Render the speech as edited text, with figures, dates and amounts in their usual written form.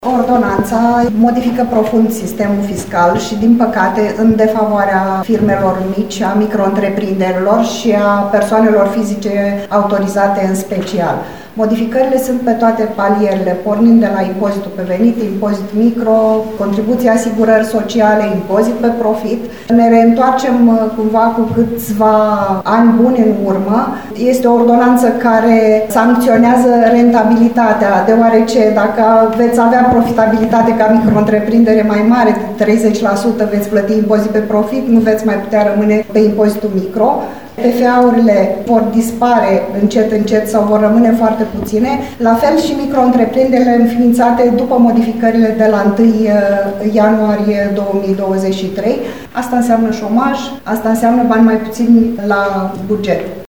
Ordonanța modifică profund sistemul fiscal și, din păcate, în defavoarea firmelor mici, a micro-întreprinderilor și a persoanelor fizice autorizate în special. Modificările sunt pe toate palierele, pornind de la impozitul pe venit, impozit micro, contribuții asigurări sociale, impozit pe profit. Ne reîntoarcem cumva cu câțiva ani buni în urmă. Este o ordonanță care sancționează rentabilitatea, deoarece dacă veți avea profitabilitate ca micro-întreprindere mai mare de 30%, veți plăti impozit pe profit, nu veți mai putea rămâne pe impozitul micro. PFA-urile vor dispare încet sau vor rămâne foarte puține, la fel și micro-întreprinderile înființate după modificările de la 1 ianuarie 2023. Asta înseamnă șomaj, asta înseamnă bani mai puțini la buget.